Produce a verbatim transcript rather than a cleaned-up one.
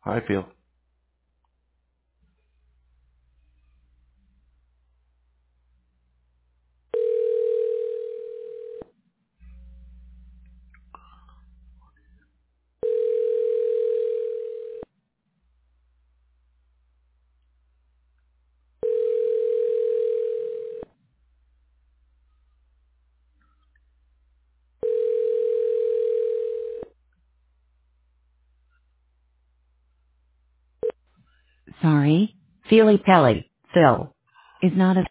How I feel. Sorry. Feely Pelly, Phil, is not a